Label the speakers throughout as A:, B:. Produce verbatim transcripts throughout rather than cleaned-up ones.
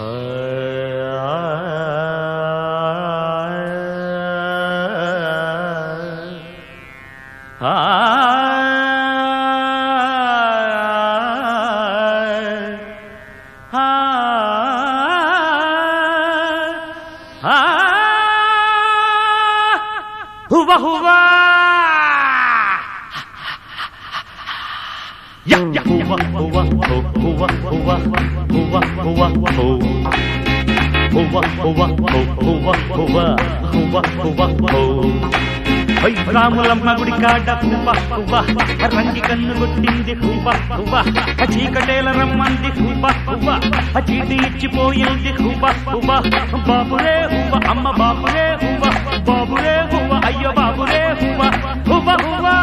A: हुआ हुआ या या हुआ हुआ हो हुआ हुआ हुआ हुआ हो हुआ हुआ हो हुआ हुआ हुआ हुआ हो రాములమ్మ గుడి కాడ హువా హువా రంగి కన్ను కొట్టింది హువా హువా చీకటేల రమ్మంది హువా హువా చీటి ఇచ్చిపోయింది హువా హువా బాబురే హువా అమ్మ బాబురే హువా బాబురే హువా అయ్యో బాబురే హువా హువా హువా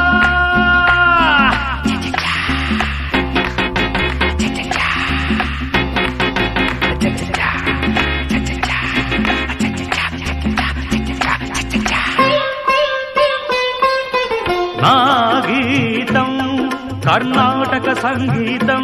A: నా గీతం కర్ణాటక సంగీతం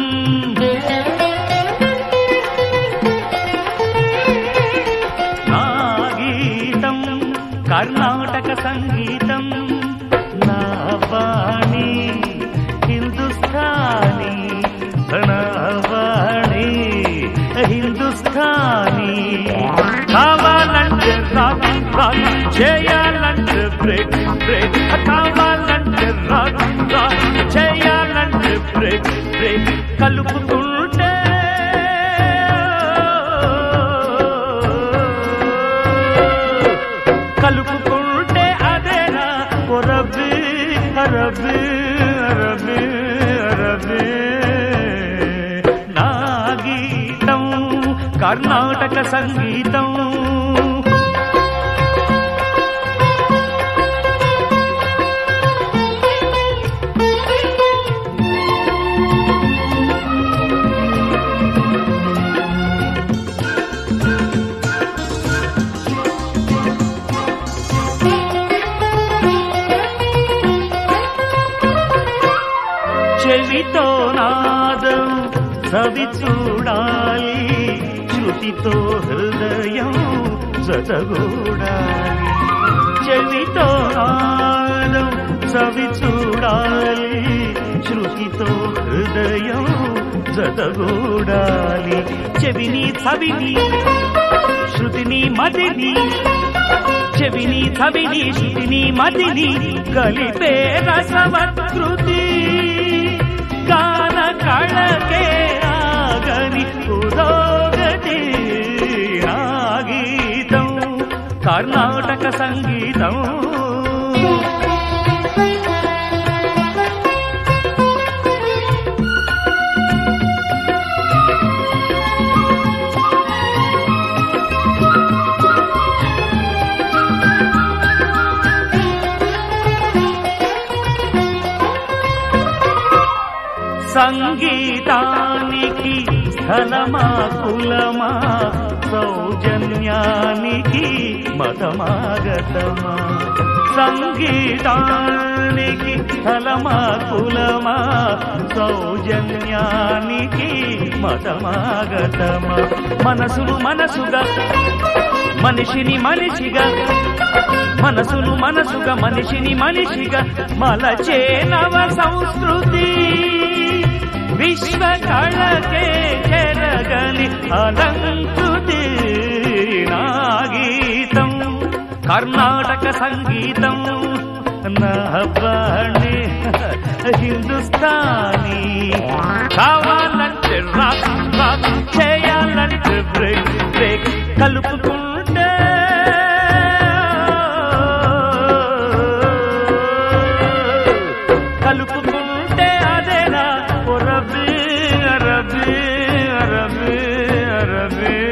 A: నా గీతం కర్ణాటక సంగీతం నా వాణి హిందుస్థానీ నా వాణి హిందుస్థానీ కావాలంటే రాక్ రాక్ చేయాలంటే బ్రేక్ బ్రేక్ కావాలంటే రాక్ రాక్ చేయాలంటే బ్రేక్ బ్రేక్ కలుపుకుంటే కలుపుకుంటే అదేనా రబ్బీ రబ్బీ రబ్బీ రబ్బీ నా గీతం కర్ణాటక సంగీతం చెవితో నాదం సవి చూడాలి శృతితో హృదయం జతగూడాలి చెవితో నాదం సవి చూడాలి శృతితో హృదయం జతగూడాలి చెవిని సవిని శృతిని మదిని చెవిని సవిని శృతిని మదిని కలిపే రసవత్కృతి గాన కళకే ఆగని పురోగతి నా గీతం కర్ణాటక సంగీతం సంగీతానికి స్థలమా కులమా సౌజన్యానికి మతమాగతమా సంగీతానికి స్థలమా కులమా సౌజన్యానికి మతమాగతమా మనసును మనసుగా మనిషిని మనిషిగా మనసును మనసుగా మనిషిని మనిషిగా మలచే నవ సంస్కృతి విశ్వ కళకే చెరగని అలంకృతి నా గీతం కర్ణాటక సంగీతం నా వాణి హిందుస్థానీ కావాలంటే రాక్ రాక్ చేయాలంటే బ్రేక్ బ్రేక్ కలుపుకుంటే కలుపుకుంటే అదేనా రబ్బీ రబ్బీ రబ్బీ రబ్బీ